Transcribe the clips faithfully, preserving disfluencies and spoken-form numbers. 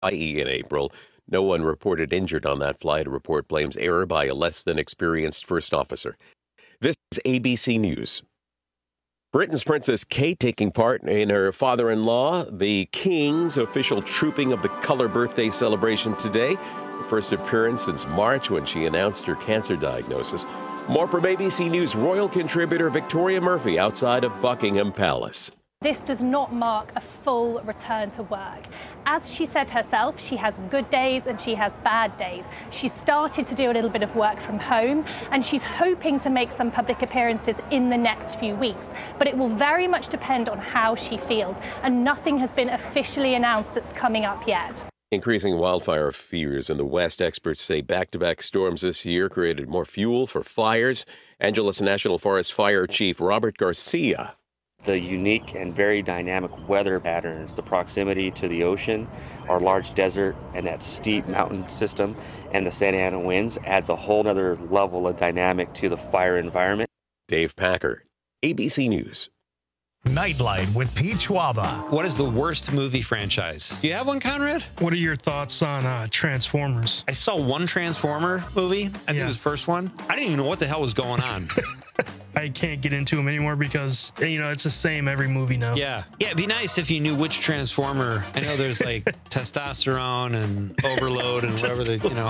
in April. No one reported injured on that flight. A report blames error by a less than experienced first officer. This is A B C News. Britain's Princess Kate taking part in her father-in-law, the King's official trooping of the Colour birthday celebration today. Her first appearance since March when she announced her cancer diagnosis. More from A B C News royal contributor Victoria Murphy outside of Buckingham Palace. This does not mark a full return to work. As she said herself, she has good days and she has bad days. She started to do a little bit of work from home and she's hoping to make some public appearances in the next few weeks. But it will very much depend on how she feels, and nothing has been officially announced that's coming up yet. Increasing wildfire fears in the West. Experts say back-to-back storms this year created more fuel for fires. Angeles National Forest Fire Chief Robert Garcia. The unique and very dynamic weather patterns, the proximity to the ocean, our large desert, and that steep mountain system, and the Santa Ana winds adds a whole other level of dynamic to the fire environment. Dave Packer, A B C News. Nightlight with Pete Schwaba. What is the worst movie franchise? Do you have one, Conrad? What are your thoughts on uh, Transformers? I saw one Transformer movie. I think Yeah. it was the first one. I didn't even know what the hell was going on. I can't get into them anymore because, you know, it's the same every movie now. Yeah. Yeah, it'd be nice if you knew which Transformer. I know there's like testosterone and overload and whatever the, you know.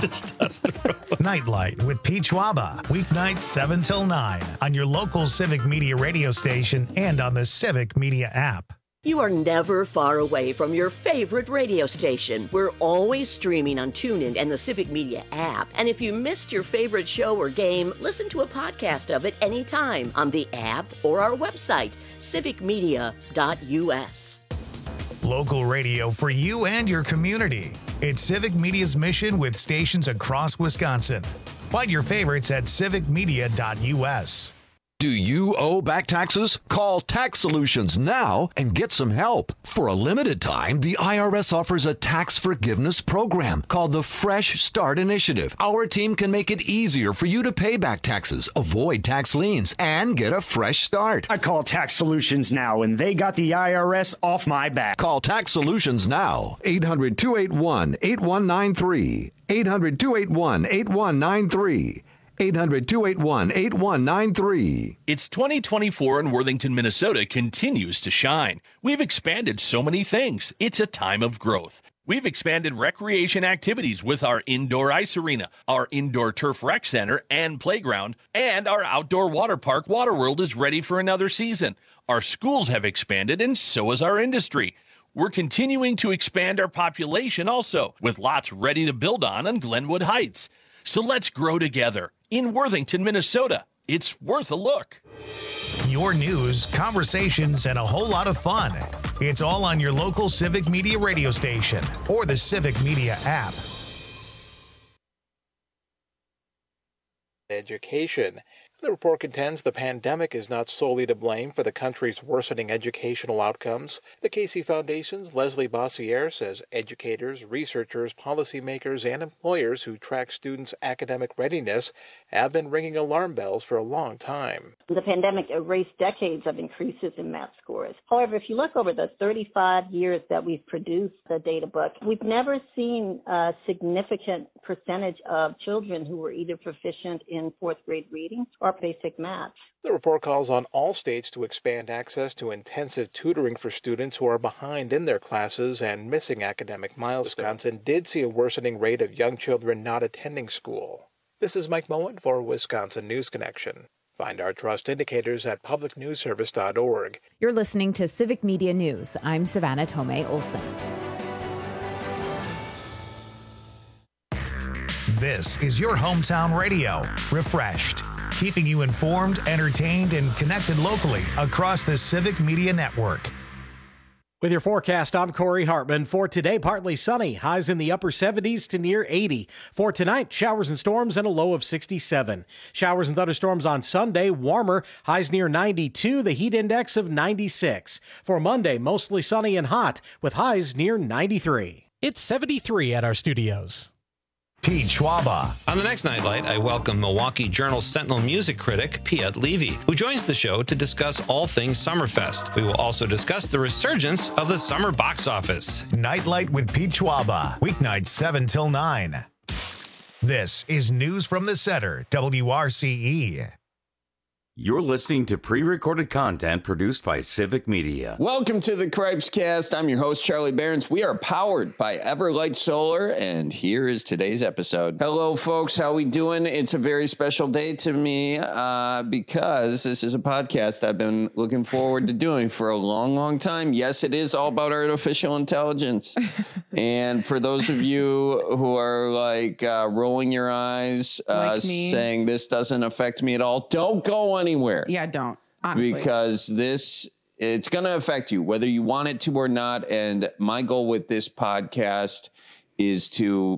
Nightlight with Pete Schwaba. Weeknights seven till nine on your local Civic Media radio station and on the Civic Media app. You are never far away from your favorite radio station. We're always streaming on TuneIn and the Civic Media app. And if you missed your favorite show or game, listen to a podcast of it anytime on the app or our website, civic media dot u s. Local radio for you and your community. It's Civic Media's mission with stations across Wisconsin. Find your favorites at civic media dot u s. Do you owe back taxes? Call Tax Solutions now and get some help. For a limited time, the I R S offers a tax forgiveness program called the Fresh Start Initiative. Our team can make it easier for you to pay back taxes, avoid tax liens, and get a fresh start. I call Tax Solutions now, and they got the I R S off my back. Call Tax Solutions now. eight hundred, two eight one, eight one nine three. eight hundred, two eight one, eight one nine three. eight hundred, two eight one, eight one nine three. It's twenty twenty-four and Worthington, Minnesota continues to shine. We've expanded so many things. It's a time of growth. We've expanded recreation activities with our indoor ice arena, our indoor turf rec center and playground, and our outdoor water park Waterworld is ready for another season. Our schools have expanded and so has our industry. We're continuing to expand our population also, with lots ready to build on on Glenwood Heights. So let's grow together. In Worthington, Minnesota, it's worth a look. Your news, conversations, and a whole lot of fun. It's all on your local Civic Media radio station or the Civic Media app. Education. The report contends the pandemic is not solely to blame for the country's worsening educational outcomes. The Casey Foundation's Leslie Bossiere says educators, researchers, policymakers, and employers who track students' academic readiness have been ringing alarm bells for a long time. The pandemic erased decades of increases in math scores. However, if you look over the thirty-five years that we've produced the data book, we've never seen a significant percentage of children who were either proficient in fourth grade reading or basic math. The report calls on all states to expand access to intensive tutoring for students who are behind in their classes and missing academic milestones. Wisconsin did see a worsening rate of young children not attending school. This is Mike Moen for Wisconsin News Connection. Find our trust indicators at public news service dot org. You're listening to Civic Media News. I'm Savannah Tomei Olson. This is your hometown radio, refreshed, keeping you informed, entertained, and connected locally across the Civic Media Network. With your forecast, I'm Corey Hartman. For today, partly sunny, highs in the upper seventies to near eighty. For tonight, showers and storms and a low of sixty-seven. Showers and thunderstorms on Sunday, warmer, highs near ninety-two, the heat index of ninety-six. For Monday, mostly sunny and hot, with highs near ninety-three. It's seventy-three at our studios. Pete Schwaba. On the next Nightlight, I welcome Milwaukee Journal Sentinel music critic Piet Levy, who joins the show to discuss all things Summerfest. We will also discuss the resurgence of the summer box office. Nightlight with Pete Schwaba, weeknights seven till nine. This is News from the Center, W R C E. You're listening to pre-recorded content produced by Civic Media. Welcome to the Cripes Cast. I'm your host, Charlie Behrens. We are powered by Everlight Solar, and here is today's episode. Hello, folks. How we doing? It's a very special day to me uh, because this is a podcast I've been looking forward to doing for a long, long time. Yes, it is all about artificial intelligence. And for those of you who are like uh, rolling your eyes, uh, like saying this doesn't affect me at all, don't go on anywhere. Yeah, don't. Honestly. Because this, it's going to affect you, whether you want it to or not. And my goal with this podcast is to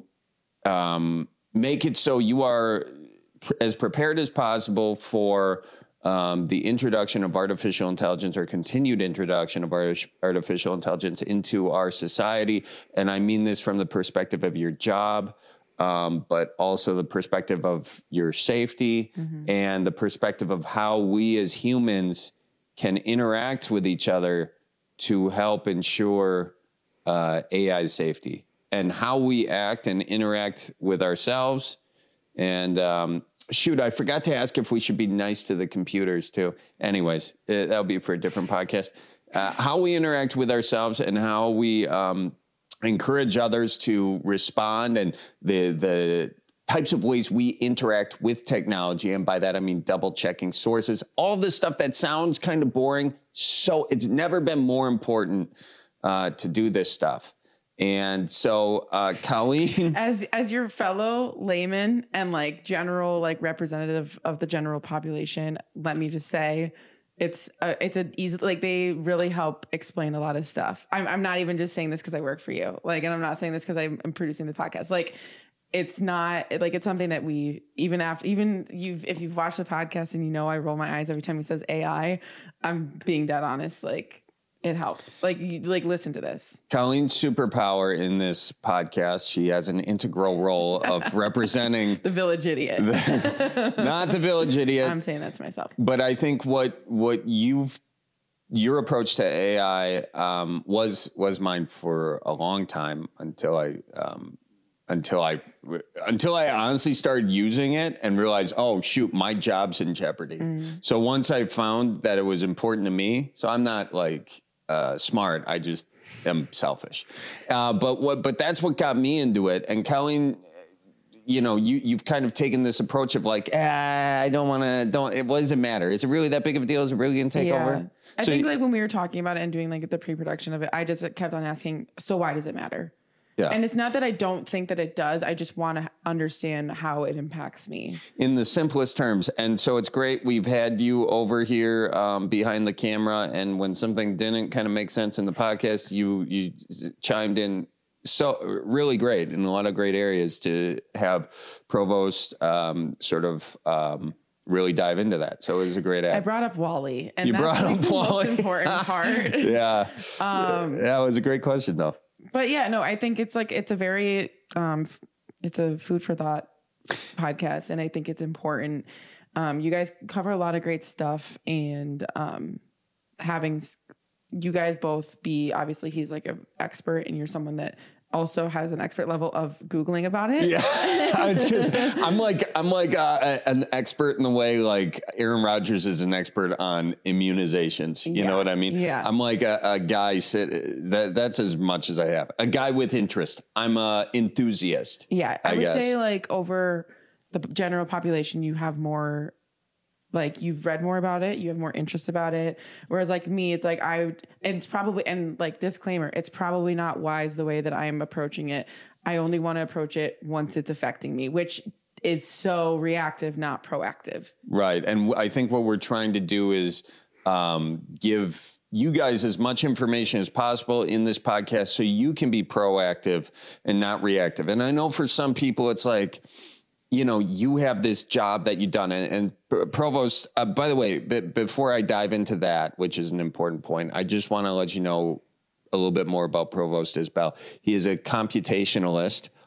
um, make it so you are pr- as prepared as possible for um, the introduction of artificial intelligence or continued introduction of art- artificial intelligence into our society. And I mean this from the perspective of your job, Um, but also the perspective of your safety mm-hmm. and the perspective of how we as humans can interact with each other to help ensure uh, A I safety and how we act and interact with ourselves. And um, shoot, I forgot to ask if we should be nice to the computers too. Anyways, it, that'll be for a different podcast. Uh, how we interact with ourselves and how we um, encourage others to respond, and the the types of ways we interact with technology. And by that, I mean double checking sources, all this stuff that sounds kind of boring. So it's never been more important uh, to do this stuff. And so, uh, Colleen, as as your fellow layman and like general like representative of the general population, let me just say, It's a, it's a easy, like they really help explain a lot of stuff. I'm I'm not even just saying this because I work for you. Like, and I'm not saying this because I'm, I'm producing the podcast. Like, it's not like, it's something that we, even after, even you've, if you've watched the podcast and you know, I roll my eyes every time he says A I, I'm being dead honest. Like, it helps. Like, you, like listen to this. Colleen's superpower in this podcast, she has an integral role of representing the village idiot. The, not the village idiot. I'm saying that to myself. But I think what what you've your approach to A I um, was was mine for a long time until I um, until I until I honestly started using it and realized, oh shoot, my job's in jeopardy. Mm. So once I found that it was important to me, so I'm not like uh, smart, I just am selfish. Uh, but what but that's what got me into it. And Colleen, you know, you you've kind of taken this approach of like, ah, I don't want to, don't. It what does it matter? Is it really that big of a deal? Is it really gonna take yeah. over? I so think you, like when we were talking about it and doing like the pre-production of it, I just kept on asking, so why does it matter? Yeah. And it's not that I don't think that it does. I just want to understand how it impacts me. In the simplest terms. And so it's great. We've had you over here um, behind the camera. And when something didn't kind of make sense in the podcast, you you chimed in so really great in a lot of great areas to have Provost um, sort of um, really dive into that. So it was a great ad. I brought up Wall-E. And you that's brought like up the Wall-E. most important part. yeah. Um, that was a great question, though. But yeah, no, I think it's like, it's a very, um, it's a food for thought podcast. And I think it's important. Um, you guys cover a lot of great stuff, and um, having you guys both be, obviously he's like an expert and you're someone that also has an expert level of Googling about it. Yeah. I'm like, I'm like uh, an expert in the way like Aaron Rodgers is an expert on immunizations. You yeah. know what I mean? Yeah. I'm like a, a guy sit that that's as much as I have. A guy with interest. I'm a enthusiast. Yeah. I, I would guess. say like over the general population, you have more, like you've read more about it, you have more interest about it. Whereas like me, it's like I, and it's probably, and like disclaimer, it's probably not wise the way that I am approaching it. I only want to approach it once it's affecting me, which is so reactive, not proactive. Right. And I think what we're trying to do is um, give you guys as much information as possible in this podcast so you can be proactive and not reactive. And I know for some people it's like, you know, you have this job that you've done. And, and Provost, uh, by the way, b- before I dive into that, which is an important point, I just want to let you know a little bit more about Provost Isbell. He is a computationalist,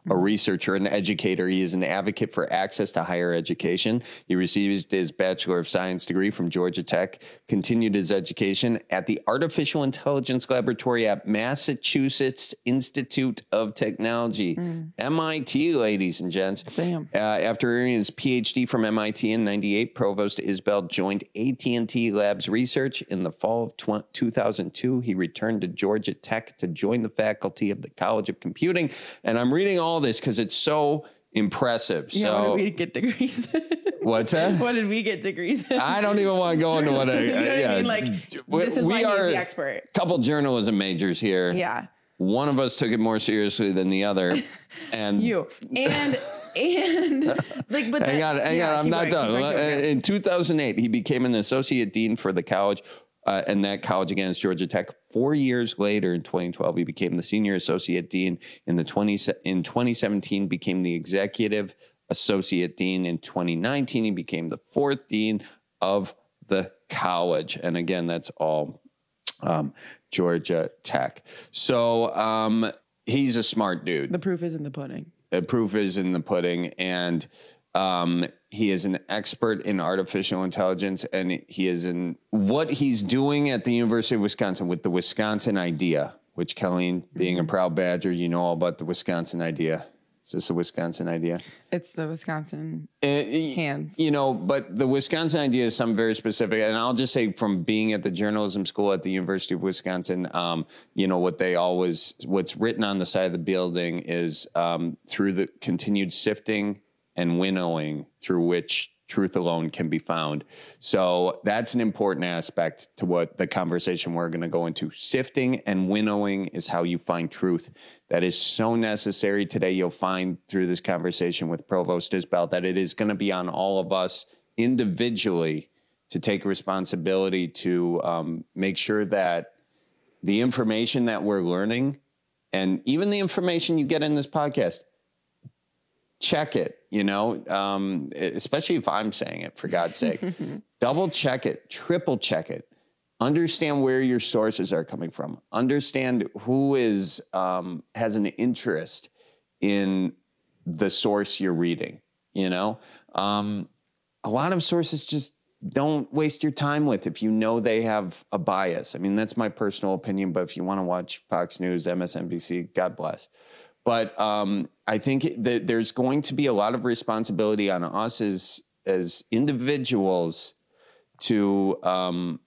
a researcher, an educator. He is an advocate for access to higher education. He received his Bachelor of Science degree from Georgia Tech, continued his education at the Artificial Intelligence Laboratory at Massachusetts Institute of Technology, mm. M I T, ladies and gents. Damn. Uh, after earning his P H D from M I T in ninety-eight, Provost Isbell joined A T and T Labs Research. In the fall of two thousand two, he returned to Georgia Tech to join the faculty of the College of Computing. And I'm reading all this because it's so impressive. Yeah, so, what did we get degrees? What's that? What did we get degrees? I don't even want to go into what I. You know what yeah. I mean? Like, we, this is we why are he's the expert. A couple journalism majors here. Yeah. One of us took it more seriously than the other, and you and and like, but hang that, on, hang yeah, on, I'm not going, done. going, going. In two thousand eight, he became an associate dean for the college. Uh, and that college again is Georgia Tech. Four years later, in twenty twelve, he became the senior associate dean. In the twenty in twenty seventeen, became the executive associate dean. In twenty nineteen, he became the fourth dean of the college. And again, that's all um, Georgia Tech. So um, he's a smart dude. The proof is in the pudding. The proof is in the pudding, and um, he is an expert in artificial intelligence, and he is in what he's doing at the University of Wisconsin with the Wisconsin Idea, which, Colleen, being mm-hmm. a proud Badger, you know all about the Wisconsin Idea. Is this the Wisconsin Idea? It's the Wisconsin uh, hands. You know, but the Wisconsin Idea is something very specific. And I'll just say from being at the journalism school at the University of Wisconsin, um, you know, what they always, what's written on the side of the building is um, through the continued sifting and winnowing through which truth alone can be found. So that's an important aspect to what the conversation we're going to go into. Sifting and winnowing is how you find truth. That is so necessary today. You'll find through this conversation with Provost Isbell that it is going to be on all of us individually to take responsibility to um, make sure that the information that we're learning, and even the information you get in this podcast, check it, you know, um, especially if I'm saying it, for God's sake. Double check it, triple check it. Understand where your sources are coming from. Understand who is um, has an interest in the source you're reading, you know. Um, a lot of sources just don't waste your time with if you know they have a bias. I mean, that's my personal opinion, but if you want to watch Fox News, M S N B C, God bless. But um, I think that there's going to be a lot of responsibility on us as as individuals to um,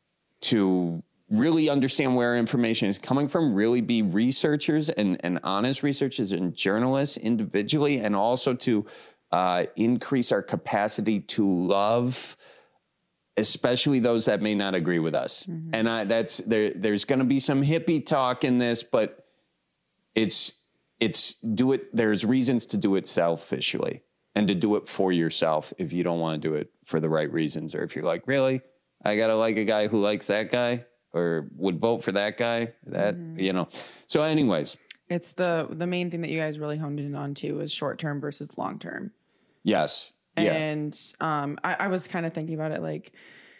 to really understand where information is coming from, really be researchers and, and honest researchers and journalists individually, and also to uh, increase our capacity to love, especially those that may not agree with us. Mm-hmm. And I, that's there. There's going to be some hippie talk in this, but it's it's do it. There's reasons to do it selfishly and to do it for yourself if you don't want to do it for the right reasons, or if you're like, really, I gotta like a guy who likes that guy or would vote for that guy. That mm-hmm. you know. So, anyways, it's the the main thing that you guys really honed in on too is short term versus long term. Yes. And yeah. um, I, I was kind of thinking about it like,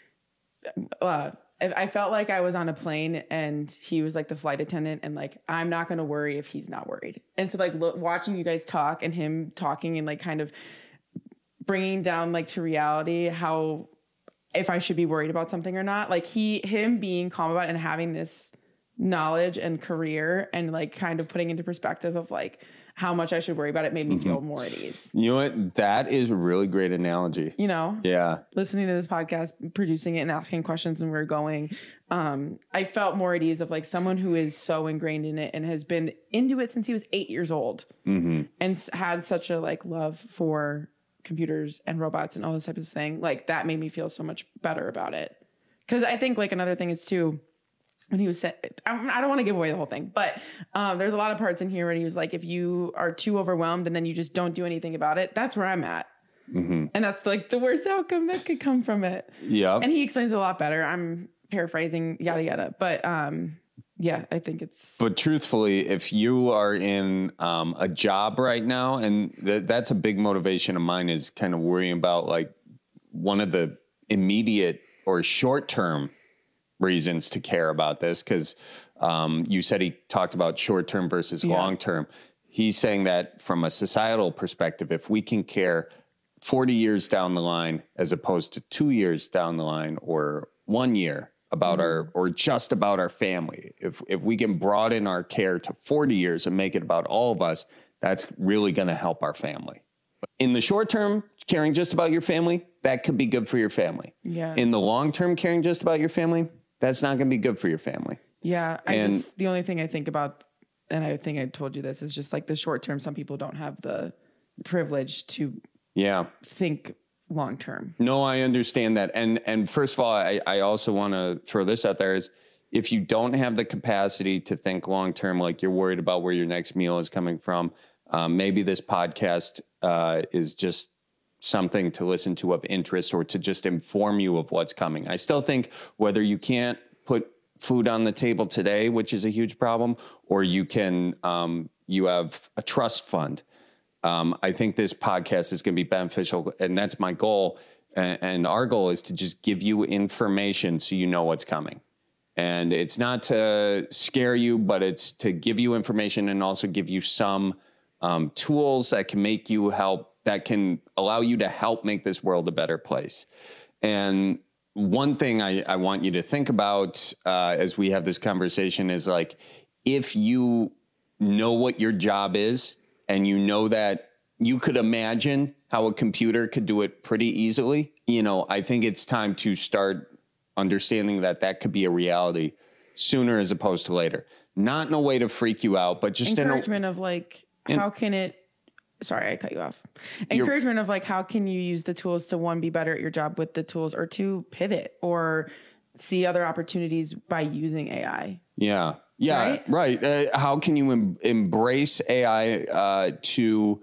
uh, I felt like I was on a plane and he was like the flight attendant, and like, I'm not going to worry if he's not worried. And so like lo- watching you guys talk and him talking and like kind of bringing down like to reality how, if I should be worried about something or not, like he, him being calm about it and having this knowledge and career and like kind of putting into perspective of like how much I should worry about it made me mm-hmm. feel more at ease. You know what? That is a really great analogy. You know? Yeah. Listening to this podcast, producing it and asking questions and where we're going. Um, I felt more at ease of like someone who is so ingrained in it and has been into it since he was eight years old mm-hmm. and had such a like love for computers and robots and all this type of thing. Like that made me feel so much better about it. Cause I think like another thing is too, when he was saying, I don't want to give away the whole thing, but um, there's a lot of parts in here where he was like, if you are too overwhelmed and then you just don't do anything about it, that's where I'm at. Mm-hmm. And that's like the worst outcome that could come from it. Yeah. And he explains it a lot better. I'm paraphrasing, yada, yada. But um, yeah, I think it's. But truthfully, if you are in um, a job right now, and th- that's a big motivation of mine, is kind of worrying about like one of the immediate or short-term reasons to care about this, because um, you said he talked about short term versus yeah. long term. he's saying that from a societal perspective, if we can care forty years down the line, as opposed to two years down the line or one year about mm-hmm. our, or just about our family, if, if we can broaden our care to forty years and make it about all of us, that's really going to help our family. In the short term, caring just about your family, that could be good for your family. Yeah. In the long term, caring just about your family, that's not going to be good for your family. Yeah. I and, just, the only thing I think about, and I think I told you this, is just like the short term, some people don't have the privilege to yeah. think long term. No, I understand that. And and first of all, I, I also want to throw this out there is if you don't have the capacity to think long term, like you're worried about where your next meal is coming from, um, maybe this podcast uh, is just something to listen to of interest or to just inform you of what's coming. I still think whether you can't put food on the table today, which is a huge problem, or you can, um, you have a trust fund. Um, I think this podcast is going to be beneficial, and that's my goal. And, and our goal is to just give you information so you know what's coming. And it's not to scare you, but it's to give you information and also give you some um, tools that can make you help, that can allow you to help make this world a better place. And one thing I, I want you to think about uh, as we have this conversation is like, if you know what your job is and you know that you could imagine how a computer could do it pretty easily, you know, I think it's time to start understanding that that could be a reality sooner as opposed to later. Not in a way to freak you out, but just encouragement in a, of like, in, how can it, sorry, I cut you off. Encouragement of like, how can you use the tools to, one, be better at your job with the tools, or two, pivot or see other opportunities by using A I. Yeah. Yeah. Right. right. Uh, how can you em- embrace A I uh, to,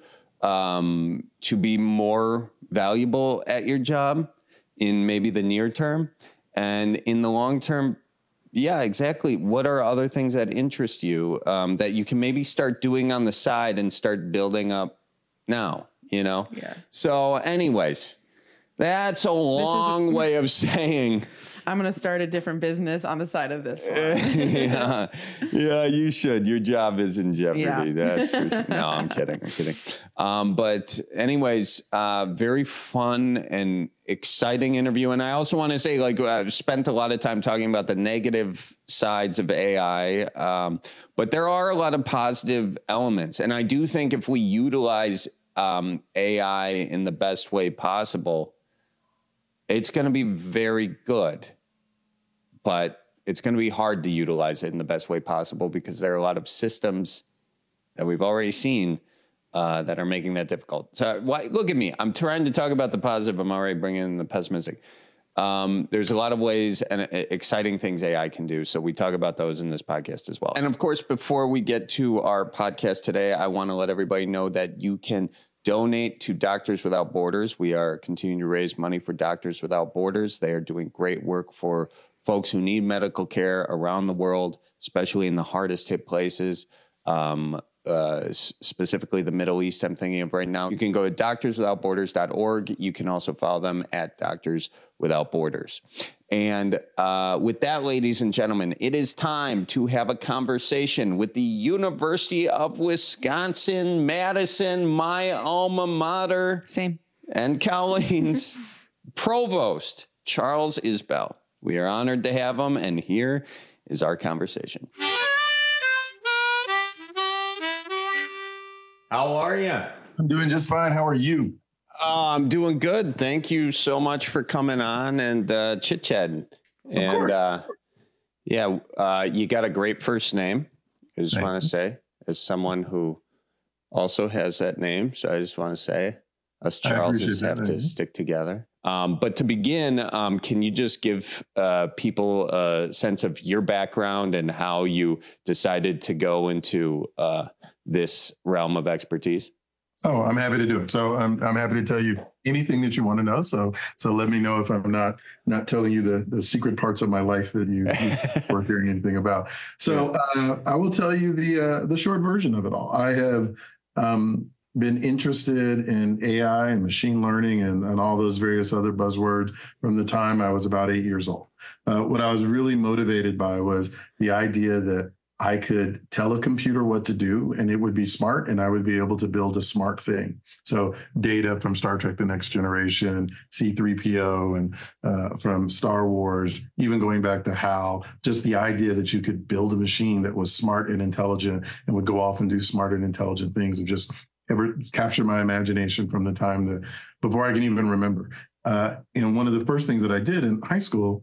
um, to be more valuable at your job in maybe the near term, and in the long term? Yeah, exactly. What are other things that interest you um, that you can maybe start doing on the side and start building up now, you know? Yeah. So anyways, that's a long is, way of saying I'm going to start a different business on the side of this one. yeah. Yeah, you should. Your job is in jeopardy. Yeah. That's for sure. No, I'm kidding. I'm kidding. Um, but anyways, uh, very fun and exciting interview. And I also want to say, like, I've spent a lot of time talking about the negative sides of A I, um, but there are a lot of positive elements. And I do think if we utilize um, A I in the best way possible, it's going to be very good. But it's going to be hard to utilize it in the best way possible because there are a lot of systems that we've already seen uh, that are making that difficult. So why, look at me. I'm trying to talk about the positive. I'm already bringing in the pessimistic. Um, there's a lot of ways and uh, exciting things A I can do. So we talk about those in this podcast as well. And of course, before we get to our podcast today, I want to let everybody know that you can donate to Doctors Without Borders. We are continuing to raise money for Doctors Without Borders. They are doing great work for folks who need medical care around the world, especially in the hardest hit places, um, uh, specifically the Middle East I'm thinking of right now. You can go to doctors without borders dot org. You can also follow them at Doctors Without Borders. And uh, with that, ladies and gentlemen, it is time to have a conversation with the University of Wisconsin, Madison, my alma mater. Same. And Colleen's provost, Charles Isbell. We are honored to have him, and here is our conversation. How are you? I'm doing just fine. How are you? Uh, I'm doing good. Thank you so much for coming on and uh, chit-chatting. Of and course. Uh, yeah, uh, you got a great first name. I just want to say, as someone who also has that name, so I just want to say, us Charleses have to stick together. Um, but to begin, um, can you just give uh, people a sense of your background and how you decided to go into uh, this realm of expertise? Oh, I'm happy to do it. So I'm I'm happy to tell you anything that you want to know. So so let me know if I'm not not telling you the, the secret parts of my life that you, you weren't hearing anything about. So uh, I will tell you the uh, the short version of it all. I have um, been interested in A I and machine learning and, and all those various other buzzwords from the time I was about eight years old. Uh, what I was really motivated by was the idea that I could tell a computer what to do and it would be smart and I would be able to build a smart thing. So Data from Star Trek The Next Generation, C three P O, and uh, from Star Wars, even going back to HAL, just the idea that you could build a machine that was smart and intelligent and would go off and do smart and intelligent things and just ever captured my imagination from the time that before I can even remember. Uh, and one of the first things that I did in high school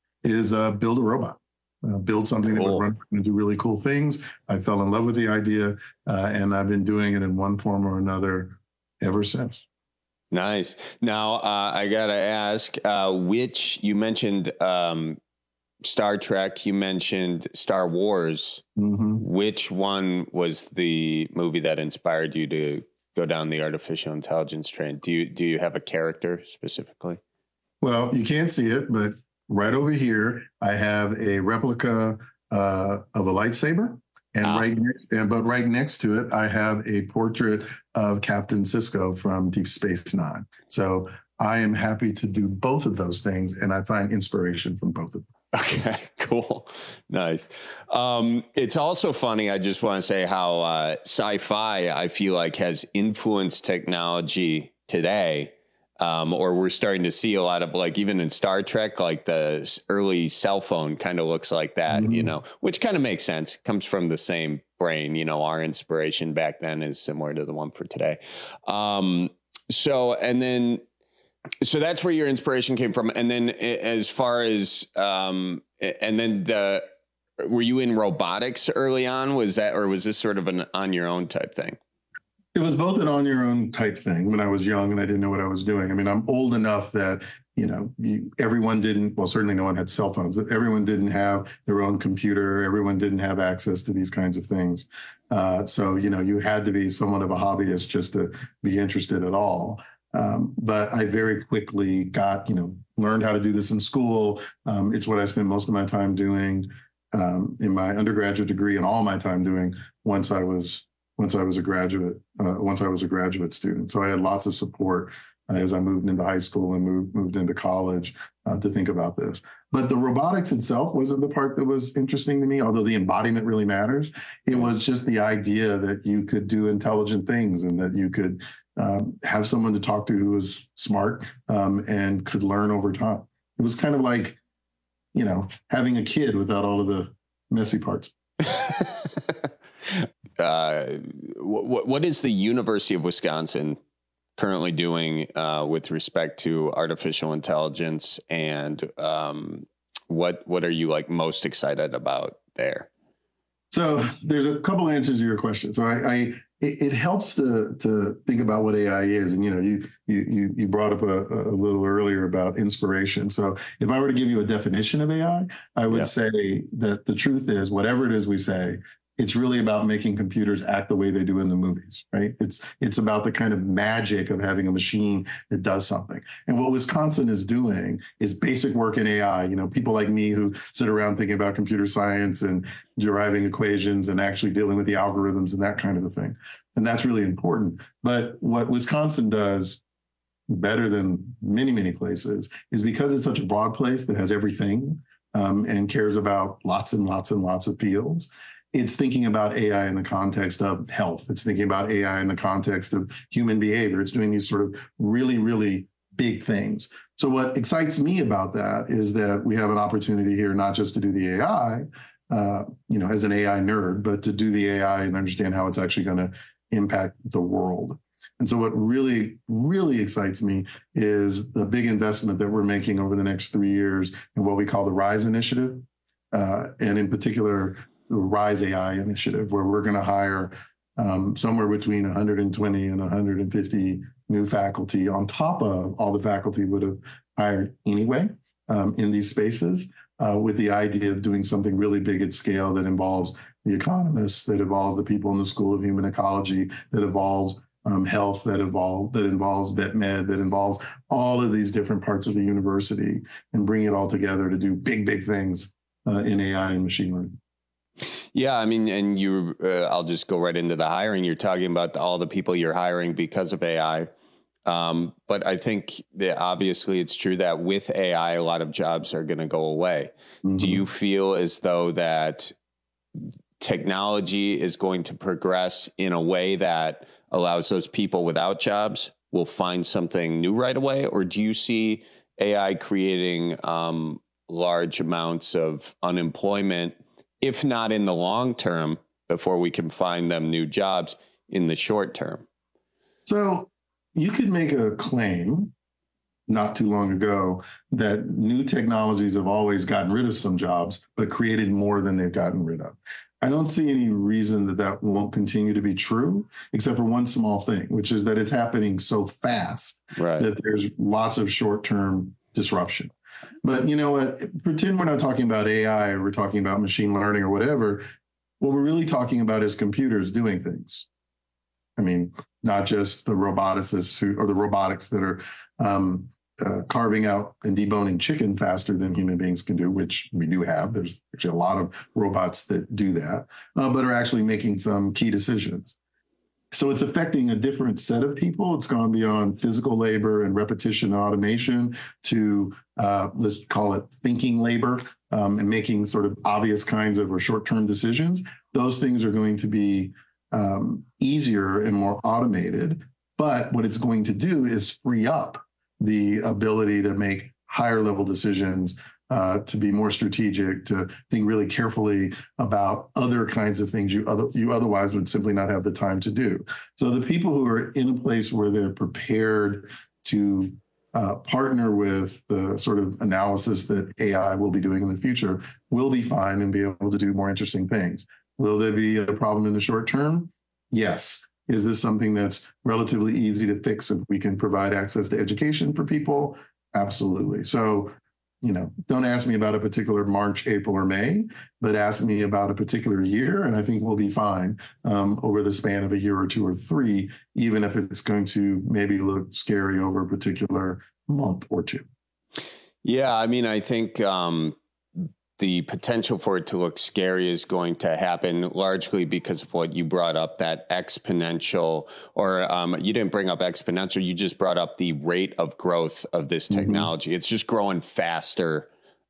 is uh, build a robot. Uh, build something cool. that would run and do really cool things. I fell in love with the idea, uh, and I've been doing it in one form or another ever since. Nice. Now, uh, I got to ask, uh, which you mentioned um, Star Trek, you mentioned Star Wars. Mm-hmm. Which one was the movie that inspired you to go down the artificial intelligence train? Do you, do you have a character specifically? Well, you can't see it, but right over here, I have a replica uh, of a lightsaber, and ah. right next, and but right next to it, I have a portrait of Captain Sisko from Deep Space Nine. So I am happy to do both of those things, and I find inspiration from both of them. Okay, cool, nice. Um, it's also funny. I just want to say how uh, sci-fi I feel like has influenced technology today. Um, or we're starting to see a lot of, like, even in Star Trek, like the early cell phone kind of looks like that, mm-hmm. you know, which kind of makes sense. Comes from the same brain. You know, our inspiration back then is similar to the one for today. Um, so, and then, so that's where your inspiration came from. And then as far as, um, and then the, were you in robotics early on? Was that, or was this sort of an on your own type thing? It was both an on your own type thing when I was young and I didn't know what I was doing. I mean, I'm old enough that, you know, you, everyone didn't, well, certainly no one had cell phones, but everyone didn't have their own computer. Everyone didn't have access to these kinds of things. Uh, so, you know, you had to be somewhat of a hobbyist just to be interested at all. Um, but I very quickly got, you know, learned how to do this in school. Um, it's what I spent most of my time doing um, in my undergraduate degree and all my time doing once I was once I was a graduate, uh, once I was a graduate student. So I had lots of support uh, as I moved into high school and moved, moved into college uh, to think about this. But the robotics itself wasn't the part that was interesting to me, although the embodiment really matters. It was just the idea that you could do intelligent things and that you could um, have someone to talk to who was smart um, and could learn over time. It was kind of like, you know, having a kid without all of the messy parts. Uh, what, what is the University of Wisconsin currently doing uh, with respect to artificial intelligence, and um, what what are you like most excited about there? So there's a couple answers to your question. So I, I it, it helps to to think about what A I is, and you know, you you you brought up a, a little earlier about inspiration. So if I were to give you a definition of A I, I would yeah. say that the truth is, whatever it is we say, it's really about making computers act the way they do in the movies, right? It's it's about the kind of magic of having a machine that does something. And what Wisconsin is doing is basic work in A I. You know, people like me who sit around thinking about computer science and deriving equations and actually dealing with the algorithms and that kind of a thing. And that's really important. But what Wisconsin does better than many, many places is because it's such a broad place that has everything um, and cares about lots and lots and lots of fields. It's thinking about A I in the context of health. It's thinking about A I in the context of human behavior. It's doing these sort of really, really big things. So what excites me about that is that we have an opportunity here, not just to do the A I, uh, you know, as an A I nerd, but to do the A I and understand how it's actually going to impact the world. And so what really, really excites me is the big investment that we're making over the next three years in what we call the RISE initiative. Uh, and in particular, the RISE A I initiative, where we're going to hire um, somewhere between one hundred twenty and one hundred fifty new faculty on top of all the faculty would have hired anyway um, in these spaces, uh, with the idea of doing something really big at scale that involves the economists, that involves the people in the School of Human Ecology, that involves um, health, that involve that involves vet med, that involves all of these different parts of the university, and bring it all together to do big, big things uh, in A I and machine learning. Yeah, I mean, and you, uh, I'll just go right into the hiring. You're talking about the, all the people you're hiring because of A I. Um, but I think that obviously it's true that with A I, a lot of jobs are going to go away. Mm-hmm. Do you feel as though that technology is going to progress in a way that allows those people without jobs will find something new right away? Or do you see A I creating um, large amounts of unemployment, if not in the long term, before we can find them new jobs in the short term? So you could make a claim not too long ago that new technologies have always gotten rid of some jobs, but created more than they've gotten rid of. I don't see any reason that that won't continue to be true, except for one small thing, which is that it's happening so fast right. that there's lots of short-term disruption. But you know what? Pretend we're not talking about A I or we're talking about machine learning or whatever. What we're really talking about is computers doing things. I mean, not just the roboticists who, or the robotics that are um, uh, carving out and deboning chicken faster than human beings can do, which we do have. There's actually a lot of robots that do that, uh, but are actually making some key decisions. So it's affecting a different set of people. It's gone beyond physical labor and repetition and automation to, uh, let's call it thinking labor, um, and making sort of obvious kinds of or short-term decisions. Those things are going to be um, easier and more automated. But what it's going to do is free up the ability to make higher level decisions, uh, to be more strategic, to think really carefully about other kinds of things you other you otherwise would simply not have the time to do. So the people who are in a place where they're prepared to uh, partner with the sort of analysis that A I will be doing in the future will be fine and be able to do more interesting things. Will there be a problem in the short term? Yes. Is this something that's relatively easy to fix if we can provide access to education for people? Absolutely. So, you know, don't ask me about a particular March, April, or May, but ask me about a particular year, and I think we'll be fine um, over the span of a year or two or three, even if it's going to maybe look scary over a particular month or two. Yeah, I mean, I think um, the potential for it to look scary is going to happen largely because of what you brought up, that exponential, or um, you didn't bring up exponential, you just brought up the rate of growth of this technology. Mm-hmm. It's just growing faster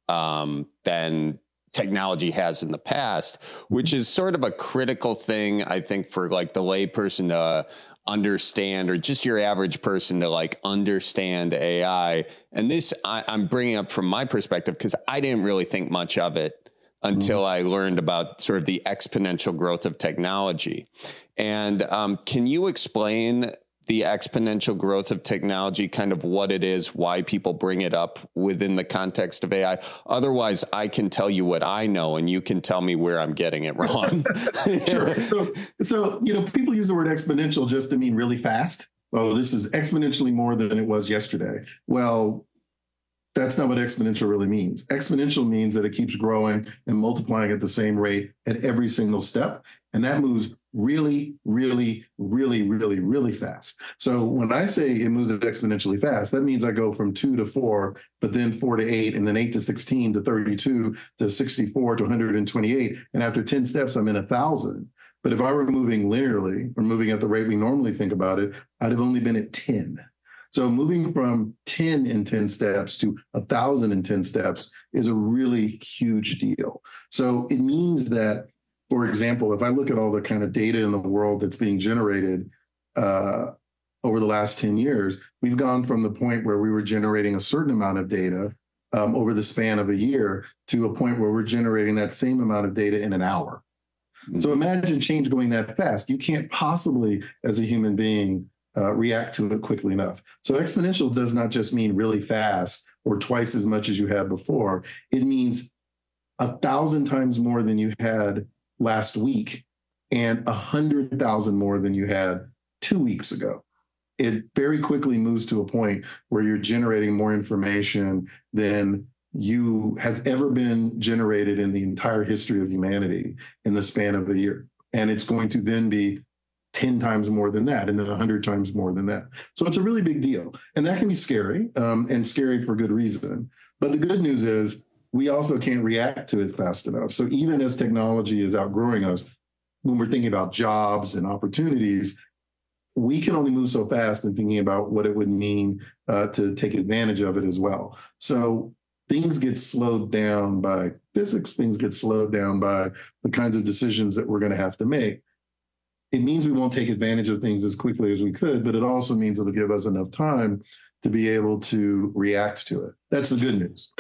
um, than technology has in the past, which is sort of a critical thing, I think, for like the layperson to understand, or just your average person to like understand A I. And this I, I'm bringing up from my perspective because I didn't really think much of it until mm-hmm. I learned about sort of the exponential growth of technology. And um, can you explain the exponential growth of technology, kind of what it is, why people bring it up within the context of A I? Otherwise, I can tell you what I know and you can tell me where I'm getting it wrong. Sure. So, so, you know, people use the word exponential just to mean really fast. Oh, this is exponentially more than it was yesterday. Well, that's not what exponential really means. Exponential means that it keeps growing and multiplying at the same rate at every single step. And that moves really, really, really, really, really fast. So when I say it moves exponentially fast, that means I go from two to four, but then four to eight, and then eight to sixteen to thirty-two to sixty-four to one hundred twenty-eight. And after ten steps, I'm in a thousand. But if I were moving linearly or moving at the rate we normally think about it, I'd have only been at ten. So moving from ten in ten steps to one thousand in ten steps is a really huge deal. So it means that, for example, if I look at all the kind of data in the world that's being generated uh, over the last ten years, we've gone from the point where we were generating a certain amount of data um, over the span of a year to a point where we're generating that same amount of data in an hour. Mm-hmm. So imagine change going that fast. You can't possibly, as a human being, uh, react to it quickly enough. So exponential does not just mean really fast or twice as much as you had before. It means a thousand times more than you had last week and a hundred thousand more than you had two weeks ago. It very quickly moves to a point where you're generating more information than you has ever been generated in the entire history of humanity in the span of a year. And it's going to then be ten times more than that, and then one hundred times more than that. So it's a really big deal. And that can be scary, um, and scary for good reason. But the good news is we also can't react to it fast enough. So even as technology is outgrowing us, when we're thinking about jobs and opportunities, we can only move so fast in thinking about what it would mean uh, to take advantage of it as well. So things get slowed down by physics, things get slowed down by the kinds of decisions that we're going to have to make. It means we won't take advantage of things as quickly as we could, but it also means it'll give us enough time to be able to react to it. That's the good news.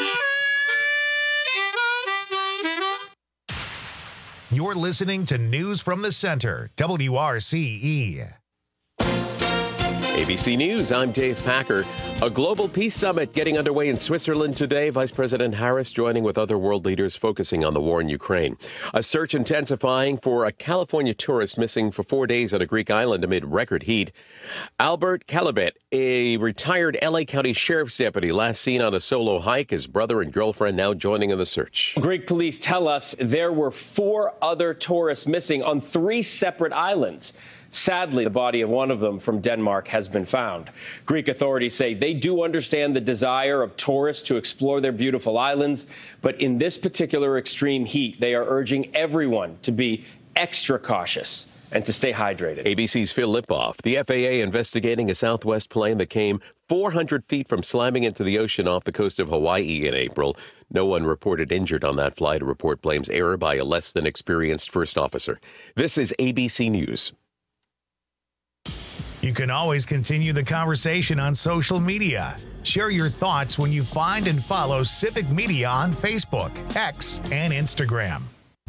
You're listening to News from the Center, W R C E. A B C News, I'm Dave Packer. A global peace summit getting underway in Switzerland today. Vice President Harris joining with other world leaders focusing on the war in Ukraine. A search intensifying for a California tourist missing for four days on a Greek island amid record heat. Albert Calabet, a retired L A County Sheriff's deputy, last seen on a solo hike. His brother and girlfriend now joining in the search. Greek police tell us there were four other tourists missing on three separate islands. Sadly, the body of one of them from Denmark has been found. Greek authorities say they do understand the desire of tourists to explore their beautiful islands, but in this particular extreme heat, they are urging everyone to be extra cautious and to stay hydrated. A B C's Phil Lipoff. The F A A investigating a Southwest plane that came four hundred feet from slamming into the ocean off the coast of Hawaii in April. No one reported injured on that flight. A report blames error by a less than experienced first officer. This is A B C News. You can always continue the conversation on social media. Share your thoughts when you find and follow Civic Media on Facebook, X, and Instagram.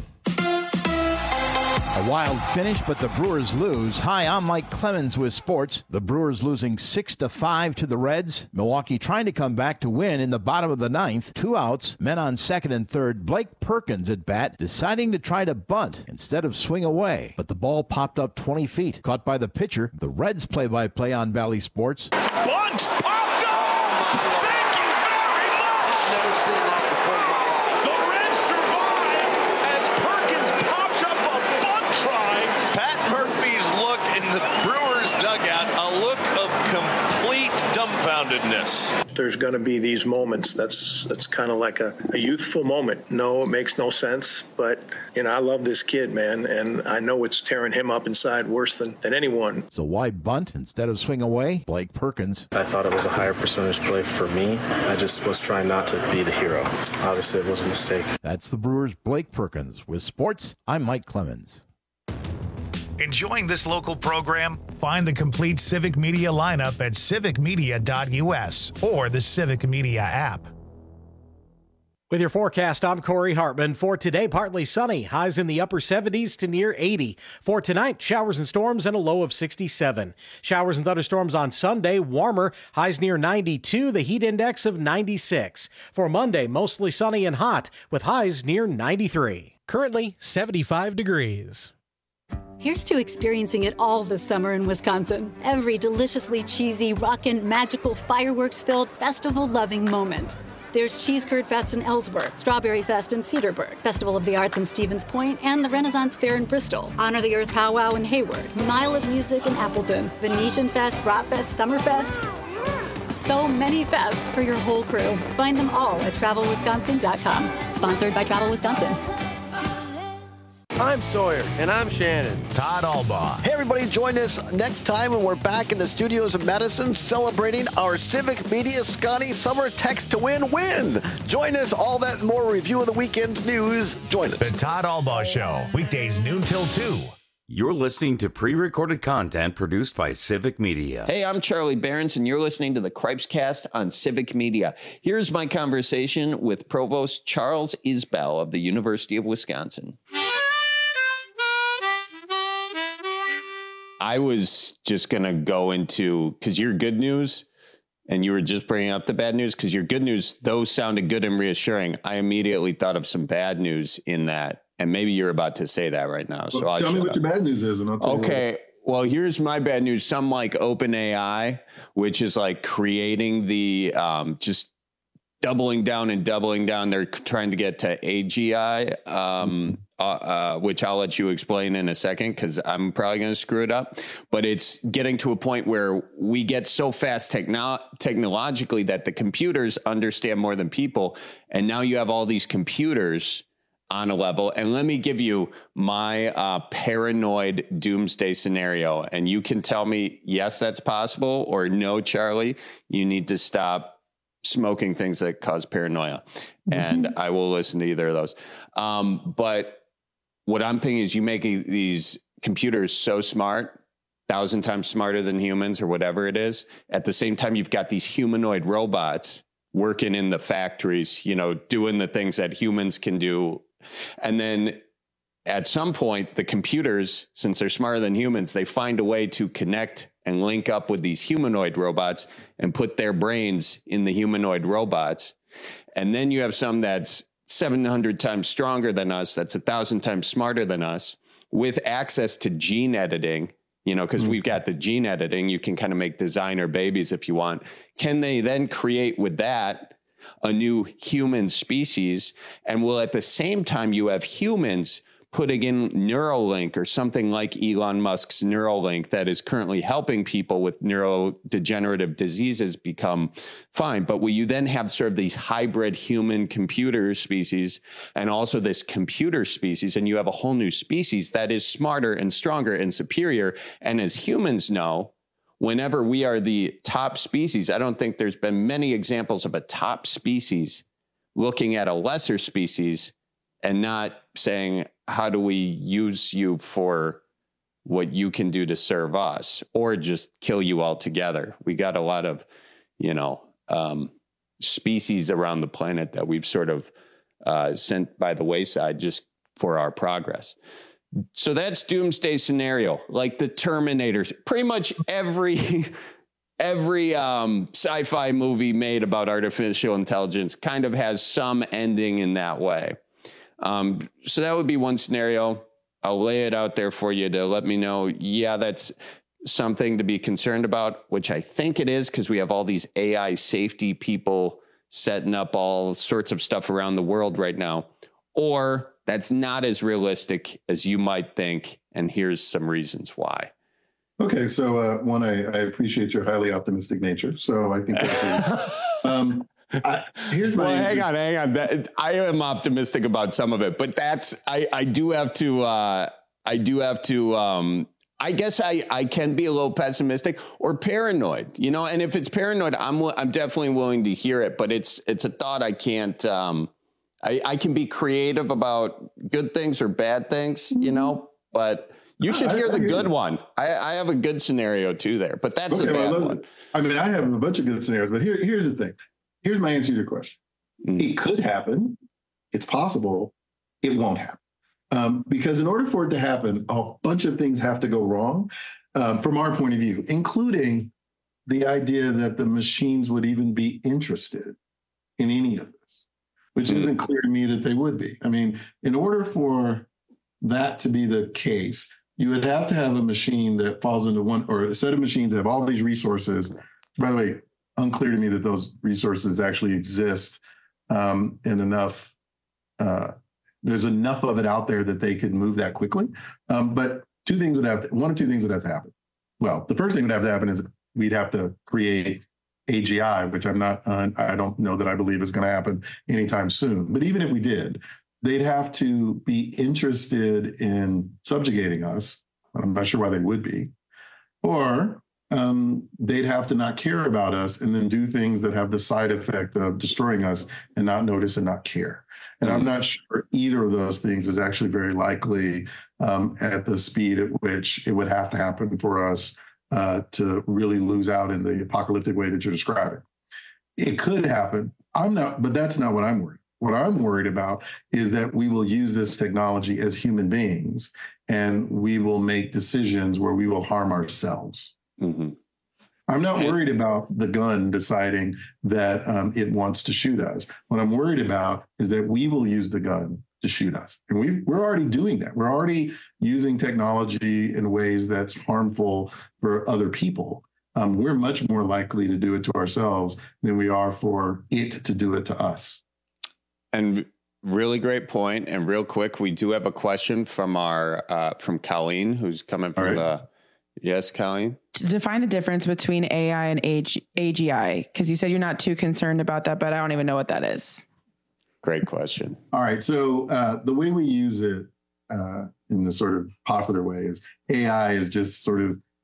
A wild finish, but the Brewers lose. Hi, I'm Mike Clemens with sports. The Brewers losing six to five to the Reds. Milwaukee trying to come back to win in the bottom of the ninth. Two outs, men on second and third. Blake Perkins at bat, deciding to try to bunt instead of swing away. But the ball popped up twenty feet. Caught by the pitcher. The Reds play-by-play on Valley Sports. Bunt popped up! Thank you very much! I've never seen that before in my life. The Reds survive as Perkins pops up a bunt try. Pat Murphy's look in the Brewers dugout, a look of complete dumbfoundedness. There's going to be these moments. That's that's kind of like a, a youthful moment. No, it makes no sense, but you know, I love this kid, man, and I know it's tearing him up inside worse than, than anyone. So why bunt instead of swing away? Blake Perkins. I thought it was a higher percentage play for me. I just was trying not to be the hero. Obviously, it was a mistake. That's the Brewers' Blake Perkins. With sports, I'm Mike Clemens. Enjoying this local program? Find the complete Civic Media lineup at civic media dot U S or the Civic Media app. With your forecast, I'm Corey Hartman. For today, partly sunny. Highs in the upper seventies to near eighty. For tonight, showers and storms and a low of sixty-seven. Showers and thunderstorms on Sunday, warmer. Highs near ninety-two, the heat index of ninety-six. For Monday, mostly sunny and hot, with highs near ninety-three. Currently, seventy-five degrees. Here's to experiencing it all this summer in Wisconsin. Every deliciously cheesy, rockin', magical, fireworks-filled, festival-loving moment. There's Cheese Curd Fest in Ellsworth, Strawberry Fest in Cedarburg, Festival of the Arts in Stevens Point, and the Renaissance Fair in Bristol, Honor the Earth Powwow in Hayward, Mile of Music in Appleton, Venetian Fest, Bratfest, Summerfest. So many fests for your whole crew. Find them all at travel wisconsin dot com. Sponsored by Travel Wisconsin. I'm Sawyer. And I'm Shannon. Todd Albaugh. Hey, everybody, join us next time when we're back in the studios of Madison celebrating our Civic Media Scotty Summer Text to Win win. Join us. All that and more. Review of the weekend's news. Join us. The Todd Albaugh Show. Weekdays noon till two. You're listening to pre-recorded content produced by Civic Media. Hey, I'm Charlie Behrens, and you're listening to the Cripescast on Civic Media. Here's my conversation with Provost Charles Isbell of the University of Wisconsin. I was just going to go into, because your good news, and you were just bringing up the bad news, because your good news, those sounded good and reassuring. I immediately thought of some bad news in that, and maybe you're about to say that right now. So well, I'll tell me what up. your bad news is, and I'll tell okay. you. Okay. Well, here's my bad news. Some like OpenAI, which is like creating the um, just doubling down and doubling down. They're trying to get to A G I, um, uh, uh, which I'll let you explain in a second because I'm probably going to screw it up. But it's getting to a point where we get so fast techno- technologically that the computers understand more than people. And now you have all these computers on a level. And let me give you my uh, paranoid doomsday scenario. And you can tell me, yes, that's possible, or no, Charlie, you need to stop smoking things that cause paranoia. Mm-hmm. And I will listen to either of those. Um, but what I'm thinking is you make these computers so smart, thousand times smarter than humans or whatever it is. At the same time, you've got these humanoid robots working in the factories, you know, doing the things that humans can do. And then at some point, the computers, since they're smarter than humans, they find a way to connect and link up with these humanoid robots and put their brains in the humanoid robots. And then you have some that's seven hundred times stronger than us, that's a thousand times smarter than us, with access to gene editing, you know, because mm-hmm. we've got the gene editing, you can kind of make designer babies if you want. Can they then create with that a new human species? And will at the same time you have humans putting in Neuralink or something like Elon Musk's Neuralink that is currently helping people with neurodegenerative diseases become fine. But will you then have sort of these hybrid human computer species and also this computer species, and you have a whole new species that is smarter and stronger and superior. And as humans know, whenever we are the top species, I don't think there's been many examples of a top species looking at a lesser species and not saying, how do we use you for what you can do to serve us, or just kill you altogether? We got a lot of, you know, um, species around the planet that we've sort of uh, sent by the wayside just for our progress. So that's doomsday scenario, like the Terminators. Pretty much every every um, sci-fi movie made about artificial intelligence kind of has some ending in that way. Um, so that would be one scenario. I'll lay it out there for you to let me know, yeah, that's something to be concerned about, which I think it is, because we have all these A I safety people setting up all sorts of stuff around the world right now. Or that's not as realistic as you might think, and here's some reasons why. Okay, so uh, one, I, I appreciate your highly optimistic nature. So I think that's um, I, here's my well, answer. hang on, hang on. That, I am optimistic about some of it, but that's I, I do have to. Uh, I do have to. Um, I guess I, I can be a little pessimistic or paranoid, you know. And if it's paranoid, I'm I'm definitely willing to hear it. But it's it's a thought I can't. Um, I, I can be creative about good things or bad things, you know. But you should hear the good one. I, I have a good scenario too there, but that's okay, a bad well, one. I mean, I have a bunch of good scenarios, but here here's the thing. Here's my answer to your question. Mm. It could happen. It's possible. It won't happen. Um, because in order for it to happen, a bunch of things have to go wrong um, from our point of view, including the idea that the machines would even be interested in any of this, which mm. isn't clear to me that they would be. I mean, in order for that to be the case, you would have to have a machine that falls into one, or a set of machines that have all these resources. By the way, unclear to me that those resources actually exist um, in enough, uh, there's enough of it out there that they could move that quickly. Um, but two things would have to, one or two things would have to happen. Well, the first thing would have to happen is we'd have to create A G I, which I'm not, uh, I don't know that I believe is going to happen anytime soon. But even if we did, they'd have to be interested in subjugating us. I'm not sure why they would be. Or Um, they'd have to not care about us and then do things that have the side effect of destroying us and not notice and not care. And I'm not sure either of those things is actually very likely um, at the speed at which it would have to happen for us uh, to really lose out in the apocalyptic way that you're describing. It could happen. I'm not, but that's not what I'm worried. What I'm worried about is that we will use this technology as human beings and we will make decisions where we will harm ourselves. Mm-hmm. I'm not worried about the gun deciding that um, it wants to shoot us. What I'm worried about is that we will use the gun to shoot us. And we, we're already doing that. We're already using technology in ways that's harmful for other people. Um, we're much more likely to do it to ourselves than we are for it to do it to us. And really great point. And real quick, we do have a question from our uh, from Colleen, who's coming from right. the... Yes, Colleen? To define the difference between A I and A G I, because you said you're not too concerned about that, but I don't even know what that is. Great question. All right. So uh, the way we use it uh, in the sort of popular way is A I is just sort of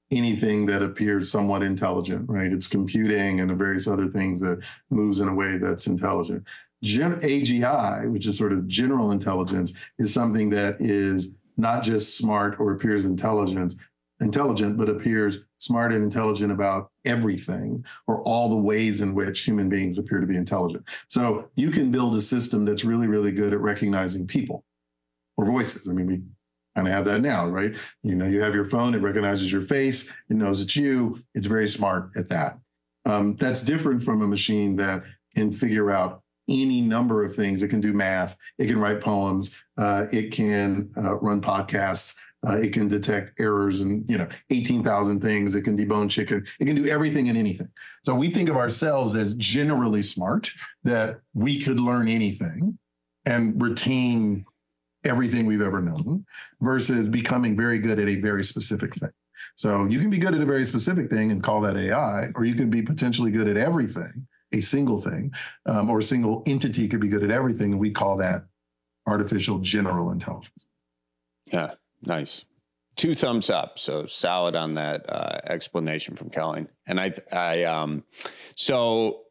anything that appears somewhat intelligent, right? It's computing and various other things that moves in a way that's intelligent. Gen- A G I, which is sort of general intelligence, is something that is not just smart or appears intelligent, intelligent, but appears smart and intelligent about everything or all the ways in which human beings appear to be intelligent. So you can build a system that's really, really good at recognizing people or voices. I mean, we kind of have that now, right? You know, you have your phone, it recognizes your face, it knows it's you. It's very smart at that. Um, that's different from a machine that can figure out any number of things. It can do math, it can write poems, uh, it can uh, run podcasts, uh, it can detect errors and, you know, eighteen thousand things. It can debone chicken. It can do everything and anything. So we think of ourselves as generally smart, that we could learn anything and retain everything we've ever known, versus becoming very good at a very specific thing. So you can be good at a very specific thing and call that A I, or you could be potentially good at everything, a single thing, um, or a single entity could be good at everything, and we call that artificial general intelligence. Yeah, nice. Two thumbs up. So solid on that uh, explanation from Kelly. And I, I, um, so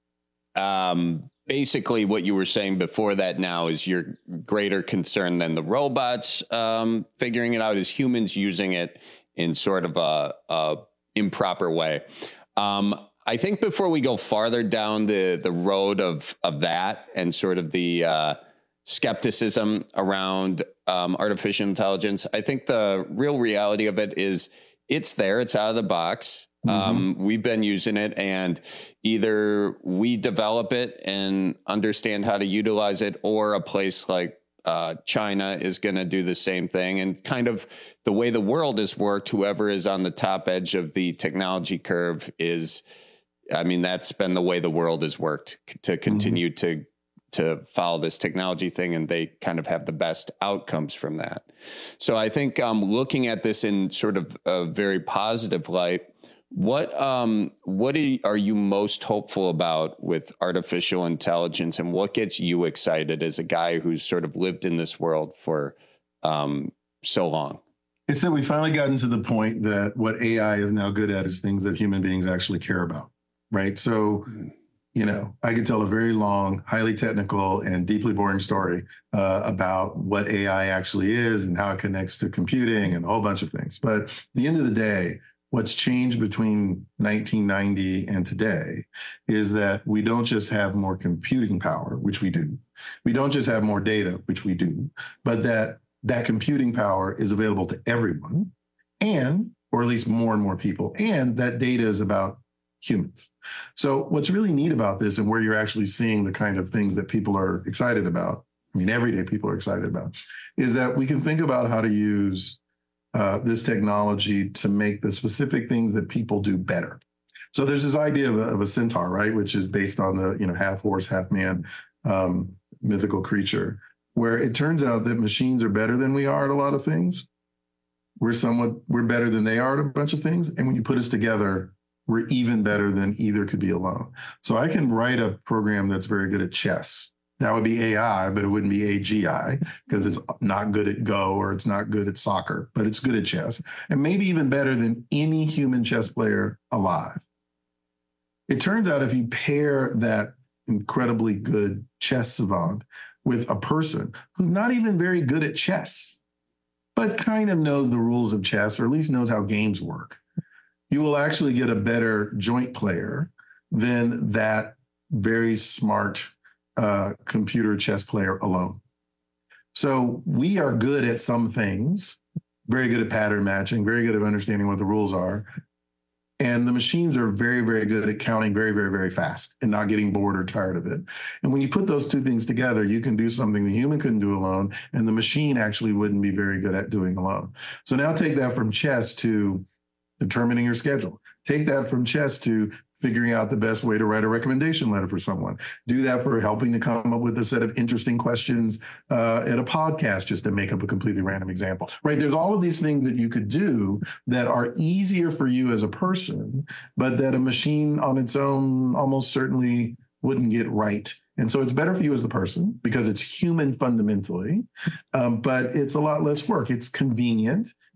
um, basically what you were saying before that now is your greater concern than the robots um, figuring it out is humans using it in sort of a, a improper way. Um, I think before we go farther down the, the road of, of that and sort of the uh, skepticism around um, artificial intelligence, I think the real reality of it is it's there, it's out of the box. Mm-hmm. Um, we've been using it, and either we develop it and understand how to utilize it, or a place like uh, China is going to do the same thing. And kind of the way the world has worked, whoever is on the top edge of the technology curve is, I mean, that's been the way the world has worked to continue mm-hmm. to to follow this technology thing, and they kind of have the best outcomes from that. So I think um, looking at this in sort of a very positive light, what um, what are you, are you most hopeful about with artificial intelligence, and what gets you excited as a guy who's sort of lived in this world for um, so long? It's that we finally gotten to the point that what A I is now good at is things that human beings actually care about. Right. So, you know, I could tell a very long, highly technical and deeply boring story uh, about what A I actually is and how it connects to computing and a whole bunch of things. But at the end of the day, what's changed between nineteen ninety and today is that we don't just have more computing power, which we do. We don't just have more data, which we do, but that that computing power is available to everyone, and, or at least more and more people, and that data is about humans. So what's really neat about this, and where you're actually seeing the kind of things that people are excited about, I mean, everyday people are excited about, is that we can think about how to use uh, this technology to make the specific things that people do better. So there's this idea of a, of a centaur, right, which is based on the, you know, half horse, half man um, mythical creature, where it turns out that machines are better than we are at a lot of things. We're somewhat, we're better than they are at a bunch of things. And when you put us together, we're even better than either could be alone. So I can write a program that's very good at chess. That would be A I, but it wouldn't be A G I, because it's not good at Go or it's not good at soccer, but it's good at chess, and maybe even better than any human chess player alive. It turns out if you pair that incredibly good chess savant with a person who's not even very good at chess, but kind of knows the rules of chess, or at least knows how games work, you will actually get a better joint player than that very smart uh, computer chess player alone. So we are good at some things, very good at pattern matching, very good at understanding what the rules are. And the machines are very, very good at counting very, very, very fast and not getting bored or tired of it. And when you put those two things together, you can do something the human couldn't do alone, and the machine actually wouldn't be very good at doing alone. So now take that from chess to determining your schedule. Take that from chess to figuring out the best way to write a recommendation letter for someone. Do that for helping to come up with a set of interesting questions uh, at a podcast, just to make up a completely random example, right? There's all of these things that you could do that are easier for you as a person, but that a machine on its own almost certainly wouldn't get right. And so it's better for you as the person because it's human fundamentally, um, but it's a lot less work. It's convenient.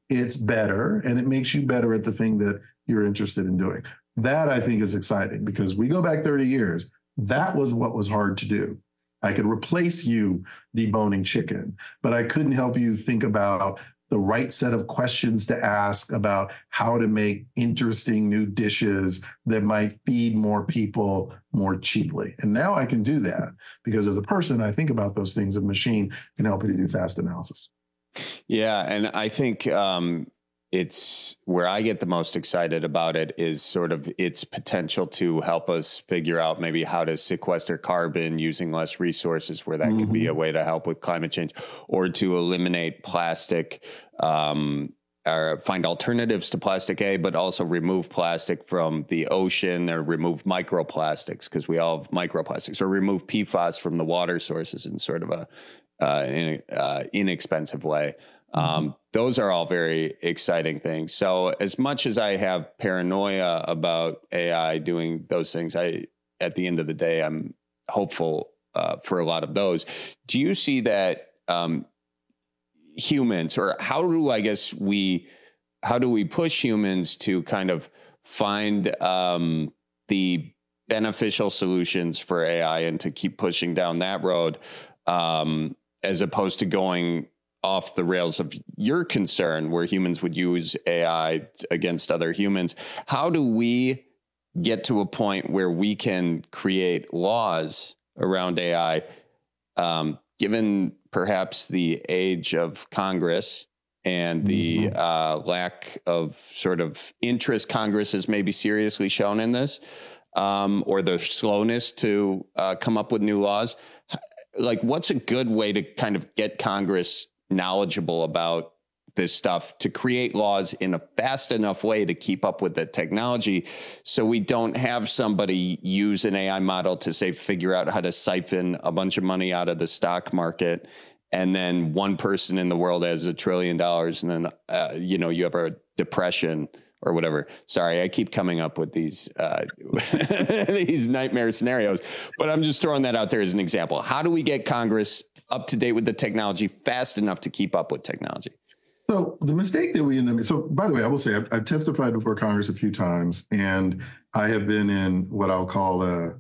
it's better and it makes you better at the thing that you're interested in doing. That I think is exciting because we go back thirty years. That was what was hard to do. I could replace you deboning chicken, but I couldn't help you think about the right set of questions to ask about how to make interesting new dishes that might feed more people more cheaply. And now I can do that because as a person, I think about those things. A machine can help you to do fast analysis. Yeah. And I think um, it's where I get the most excited about it is sort of its potential to help us figure out maybe how to sequester carbon using less resources, where that mm-hmm. could be a way to help with climate change, or to eliminate plastic, um, or find alternatives to plastic A, but also remove plastic from the ocean, or remove microplastics, because we all have microplastics, or remove P FAS from the water sources in sort of a uh, in, uh, inexpensive way. Um, those are all very exciting things. So as much as I have paranoia about A I doing those things, I, at the end of the day, I'm hopeful uh, for a lot of those. Do you see that um, humans, or how do I guess we, how do we push humans to kind of find um, the beneficial solutions for A I and to keep pushing down that road, um, as opposed to going off the rails of your concern where humans would use A I against other humans? How do we get to a point where we can create laws around A I, um, given perhaps the age of Congress and the mm-hmm. uh, lack of sort of interest Congress has maybe seriously shown in this, um, or the slowness to uh, come up with new laws? Like, what's a good way to kind of get Congress knowledgeable about this stuff to create laws in a fast enough way to keep up with the technology, so we don't have somebody use an A I model to, say, figure out how to siphon a bunch of money out of the stock market, and then one person in the world has a trillion dollars, and then uh, you know, you have a depression or whatever. Sorry, I keep coming up with these uh, these nightmare scenarios, but I'm just throwing that out there as an example. How do we get Congress up to date with the technology fast enough to keep up with technology? So the mistake that we, in the, so by the way, I will say I've, I've testified before Congress a few times, and I have been in what I'll call uh,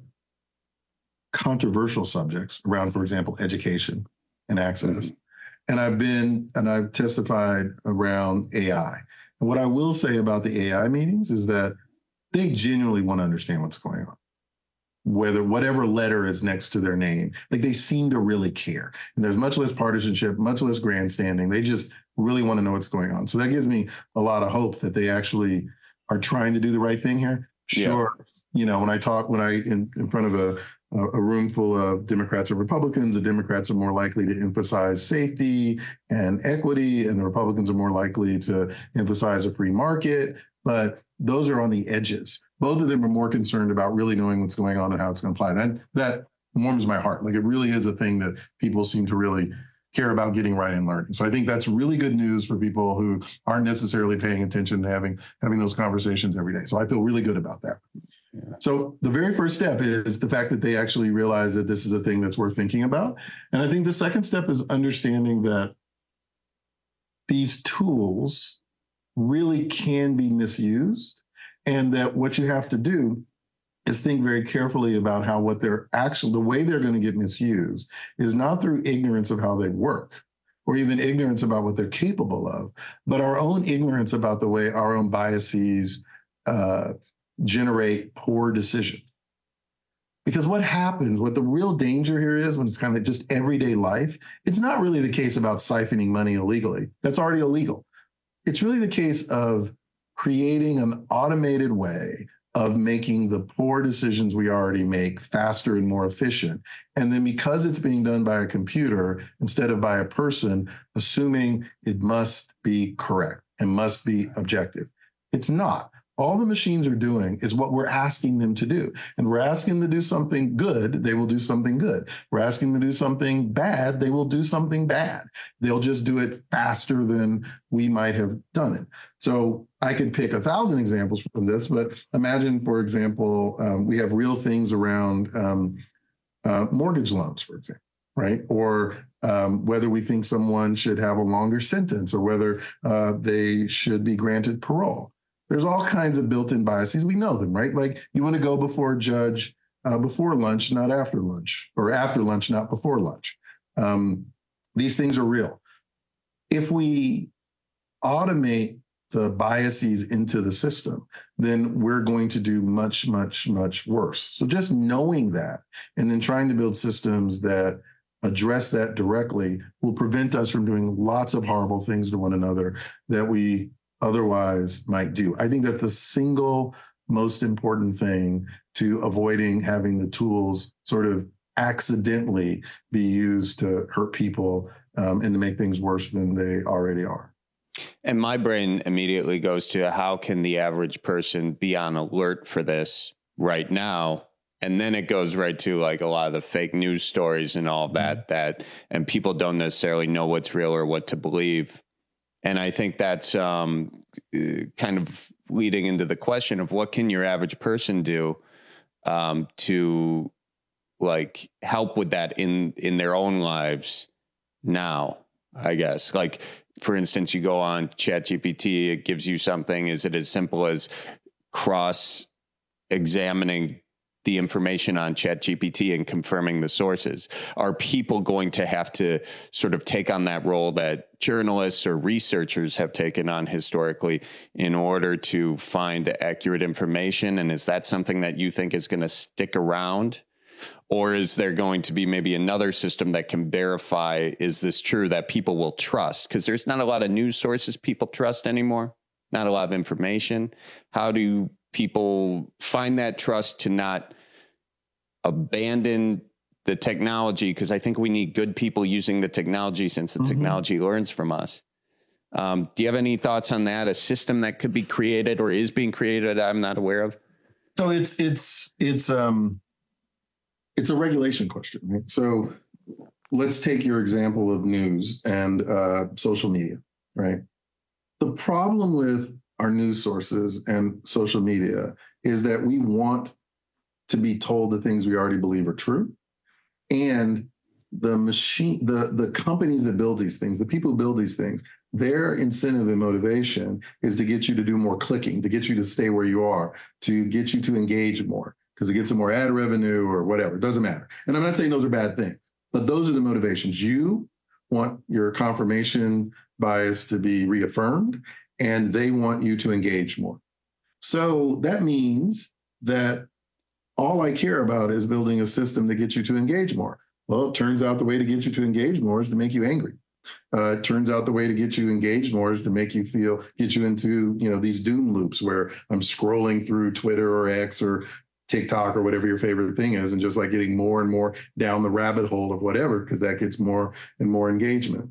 controversial subjects around, for example, education and access. Mm-hmm. And I've been, and I've testified around A I. And what I will say about the A I meetings is that they genuinely want to understand what's going on, whether whatever letter is next to their name. Like, they seem to really care. And there's much less partisanship, much less grandstanding. They just really want to know what's going on. So that gives me a lot of hope that they actually are trying to do the right thing here. Sure. Yeah. You know, when I talk, when I, in, in front of a, a room full of Democrats and Republicans, the Democrats are more likely to emphasize safety and equity, and the Republicans are more likely to emphasize a free market. But those are on the edges. Both of them are more concerned about really knowing what's going on and how it's going to apply. And that warms my heart. Like, it really is a thing that people seem to really care about getting right and learning. So I think that's really good news for people who aren't necessarily paying attention to having, having those conversations every day. So I feel really good about that. Yeah. So the very first step is the fact that they actually realize that this is a thing that's worth thinking about. And I think the second step is understanding that these tools really can be misused, and that what you have to do is think very carefully about how what they're actually, the way they're going to get misused is not through ignorance of how they work, or even ignorance about what they're capable of, but our own ignorance about the way our own biases uh, generate poor decisions. Because what happens, what the real danger here is when it's kind of just everyday life, it's not really the case about siphoning money illegally. That's already illegal. It's really the case of creating an automated way of making the poor decisions we already make faster and more efficient. And then because it's being done by a computer instead of by a person, assuming it must be correct and must be objective. It's not. All the machines are doing is what we're asking them to do. And we're asking them to do something good, they will do something good. We're asking them to do something bad, they will do something bad. They'll just do it faster than we might have done it. So I could pick a thousand examples from this, but imagine, for example, um, we have real things around um, uh, mortgage loans, for example, right? Or um, whether we think someone should have a longer sentence or whether uh, they should be granted parole. There's all kinds of built-in biases. We know them, right? Like you want to go before a judge uh, before lunch, not after lunch, or after lunch, not before lunch. Um, these things are real. If we automate the biases into the system, then we're going to do much, much, much worse. So just knowing that and then trying to build systems that address that directly will prevent us from doing lots of horrible things to one another that we otherwise might do. I think that's the single most important thing to avoiding having the tools sort of accidentally be used to hurt people um, and to make things worse than they already are. And my brain immediately goes to how can the average person be on alert for this right now? And then it goes right to like a lot of the fake news stories and all of that, that, and people don't necessarily know what's real or what to believe. And I think that's um, kind of leading into the question of what can your average person do um, to like help with that in, in their own lives now, I guess. Like, for instance, you go on ChatGPT, it gives you something. Is it as simple as cross-examining the information on ChatGPT and confirming the sources? Are people going to have to sort of take on that role that journalists or researchers have taken on historically in order to find accurate information? And is that something that you think is going to stick around? Or is there going to be maybe another system that can verify, is this true, that people will trust? Because there's not a lot of news sources people trust anymore, not a lot of information. How do people find that trust to not abandon the technology? Because I think we need good people using the technology since the mm-hmm. technology learns from us. Um, do you have any thoughts on that? A system that could be created or is being created I'm not aware of? So it's it's it's um it's a regulation question, right? So let's take your example of news and uh, social media, right? The problem with our news sources and social media is that we want to be told the things we already believe are true. And the machine, the, the companies that build these things, the people who build these things, their incentive and motivation is to get you to do more clicking, to get you to stay where you are, to get you to engage more, because it gets some more ad revenue or whatever. It doesn't matter. And I'm not saying those are bad things, but those are the motivations. You want your confirmation bias to be reaffirmed, and they want you to engage more. So that means that all I care about is building a system that gets you to engage more. Well, it turns out the way to get you to engage more is to make you angry. Uh, it turns out the way to get you engaged more is to make you feel, get you into, you know, these doom loops where I'm scrolling through Twitter or X or TikTok or whatever your favorite thing is, and just like getting more and more down the rabbit hole of whatever, because that gets more and more engagement.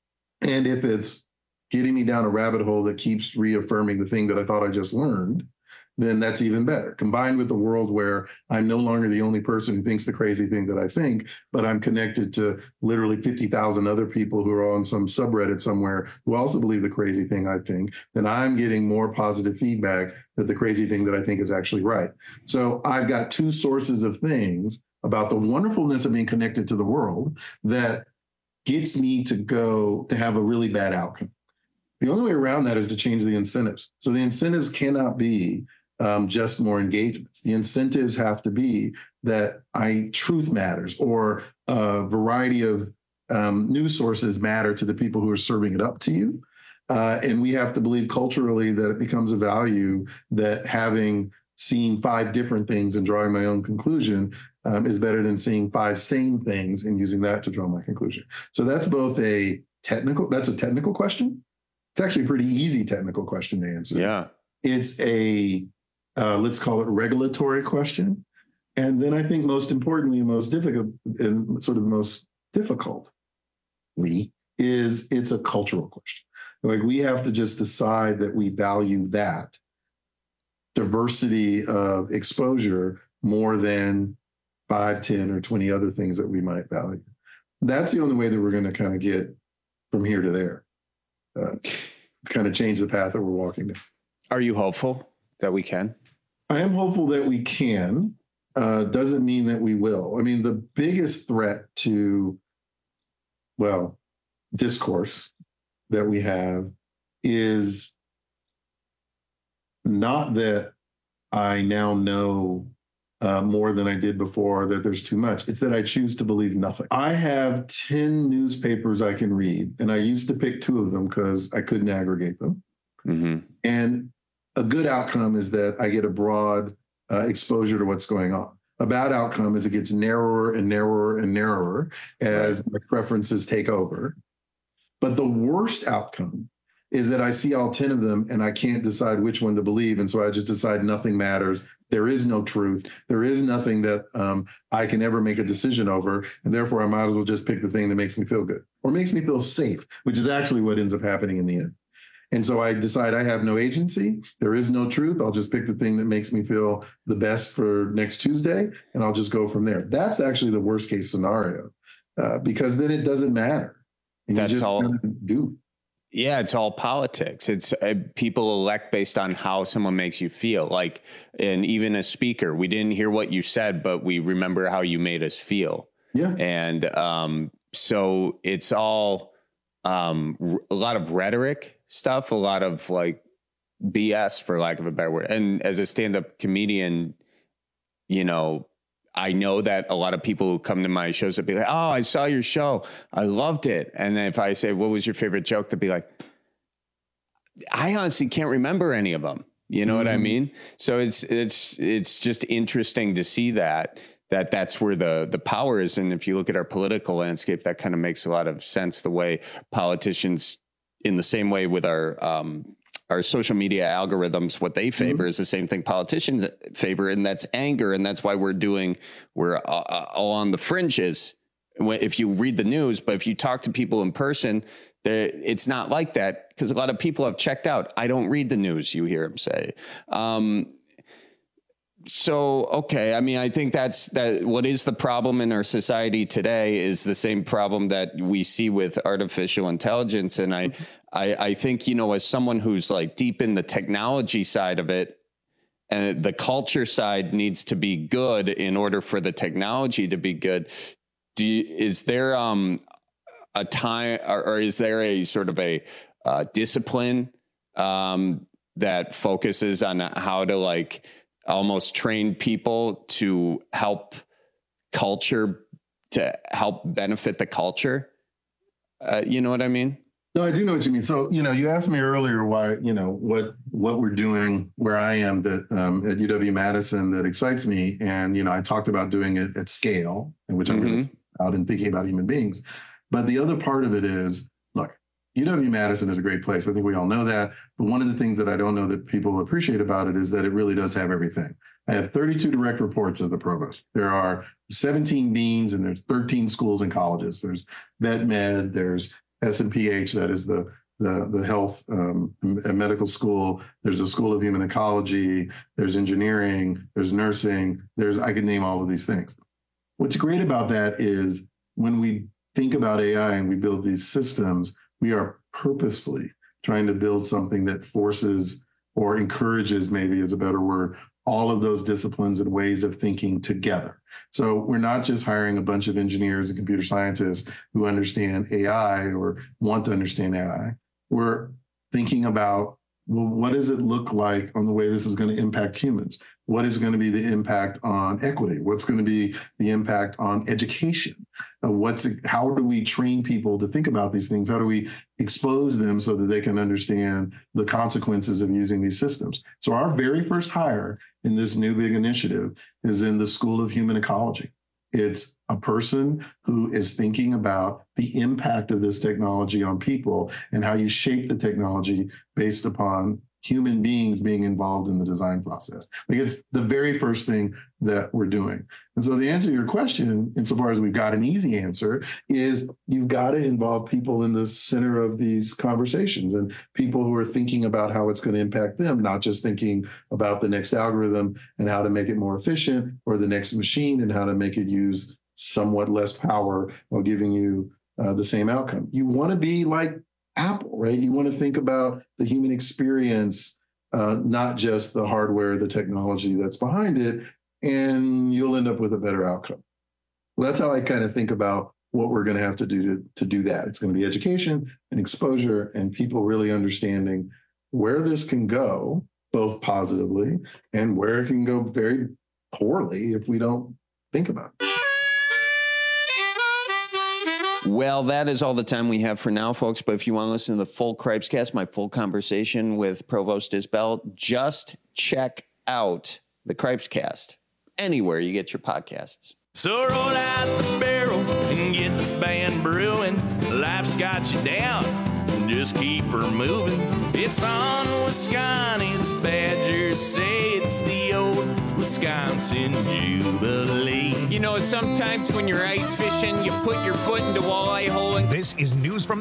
And if it's getting me down a rabbit hole that keeps reaffirming the thing that I thought I just learned, then that's even better. Combined with the world where I'm no longer the only person who thinks the crazy thing that I think, but I'm connected to literally fifty thousand other people who are on some subreddit somewhere who also believe the crazy thing I think, then I'm getting more positive feedback that the crazy thing that I think is actually right. So I've got two sources of things about the wonderfulness of being connected to the world that gets me to go to have a really bad outcome. The only way around that is to change the incentives. So the incentives cannot be Um, just more engagements. The incentives have to be that I truth matters, or a variety of um, news sources matter to the people who are serving it up to you. Uh, and we have to believe culturally that it becomes a value that having seen five different things and drawing my own conclusion um, is better than seeing five same things and using that to draw my conclusion. So that's both a technical, that's a technical question. It's actually a pretty easy technical question to answer. Yeah. It's a Uh, let's call it regulatory question. And then I think most importantly, most difficult and sort of most difficultly is it's a cultural question. Like we have to just decide that we value that diversity of exposure more than five, ten, or twenty other things that we might value. That's the only way that we're going to kind of get from here to there, uh, kind of change the path that we're walking down. Are you hopeful that we can? I am hopeful that we can. Uh, doesn't mean that we will. I mean, the biggest threat to well, discourse that we have is not that I now know uh, more than I did before, that there's too much. It's that I choose to believe nothing. I have ten newspapers I can read, and I used to pick two of them because I couldn't aggregate them. Mm-hmm. And a good outcome is that I get a broad uh, exposure to what's going on. A bad outcome is it gets narrower and narrower and narrower as right. my preferences take over. But the worst outcome is that I see all ten of them and I can't decide which one to believe. And so I just decide nothing matters. There is no truth. There is nothing that um, I can ever make a decision over. And therefore, I might as well just pick the thing that makes me feel good or makes me feel safe, which is actually what ends up happening in the end. And so I decide I have no agency. There is no truth. I'll just pick the thing that makes me feel the best for next Tuesday, and I'll just go from there. That's actually the worst case scenario uh, because then it doesn't matter. And That's you just all. Do. Yeah, it's all politics. It's uh, people elect based on how someone makes you feel. Like, and even a speaker, we didn't hear what you said, but we remember how you made us feel. Yeah. And um, so it's all um, r- a lot of rhetoric stuff, a lot of like B S, for lack of a better word. And as a stand-up comedian, you know, I know that a lot of people who come to my shows would be like, oh, I saw your show. I loved it. And then if I say, what was your favorite joke? They'd be like, I honestly can't remember any of them. You know mm-hmm. what I mean? So it's, it's, it's just interesting to see that, that that's where the, the power is. And if you look at our political landscape, that kind of makes a lot of sense. The way politicians, in the same way with our, um, our social media algorithms, what they favor mm-hmm. is the same thing politicians favor, and that's anger. And that's why we're doing, we're uh, all on the fringes if you read the news. But if you talk to people in person, it's not like that, because a lot of people have checked out. I don't read the news, you hear them say. Um, so, okay. I mean, I think that's that. What is the problem in our society today is the same problem that we see with artificial intelligence. And I, I, I think, you know, as someone who's like deep in the technology side of it, and the culture side needs to be good in order for the technology to be good. Do you, is there um, a time, or, or is there a sort of a uh, discipline um, that focuses on how to like almost train people to help culture, to help benefit the culture? Uh, you know what I mean? No, I do know what you mean. So, you know, you asked me earlier why, you know, what what we're doing where I am that um, at U W-Madison that excites me. And, you know, I talked about doing it at scale, which I'm really out and thinking about human beings. But the other part of it is, look, U W-Madison is a great place. I think we all know that. But one of the things that I don't know that people appreciate about it is that it really does have everything. I have thirty-two direct reports as the provost. There are seventeen deans and there's thirteen schools and colleges. There's Vet Med, there's S and P H, that is the the, the health um, and medical school. There's a school of human ecology. There's engineering. There's nursing. There's, I can name all of these things. What's great about that is when we think about A I and we build these systems, we are purposefully trying to build something that forces or encourages, maybe is a better word, all of those disciplines and ways of thinking together. So we're not just hiring a bunch of engineers and computer scientists who understand A I or want to understand A I. We're thinking about, well, what does it look like on the way this is going to impact humans? What is going to be the impact on equity? What's going to be the impact on education? Uh, what's how do we train people to think about these things? How do we expose them so that they can understand the consequences of using these systems? So our very first hire in this new big initiative is in the School of Human Ecology. It's a person who is thinking about the impact of this technology on people and how you shape the technology based upon human beings being involved in the design process. Like, it's the very first thing that we're doing. And so the answer to your question, insofar as we've got an easy answer, is you've got to involve people in the center of these conversations and people who are thinking about how it's going to impact them, not just thinking about the next algorithm and how to make it more efficient, or the next machine and how to make it use somewhat less power while giving you uh, the same outcome. You want to be like Apple, right? You want to think about the human experience, uh, not just the hardware, the technology that's behind it, and you'll end up with a better outcome. Well, that's how I kind of think about what we're going to have to do to, to do that. It's going to be education and exposure and people really understanding where this can go, both positively and where it can go very poorly if we don't think about it. Well, that is all the time we have for now, folks. But if you want to listen to the full Cripescast, my full conversation with Provost Isbell, just check out the Cripescast anywhere you get your podcasts. So roll out the barrel and get the band brewing. Life's got you down, just keep her moving. It's on Wisconsin, the Badgers say it's the old Wisconsin Jubilee. You know, sometimes when you're ice fishing, you put your foot in the walleye hole. And this is news from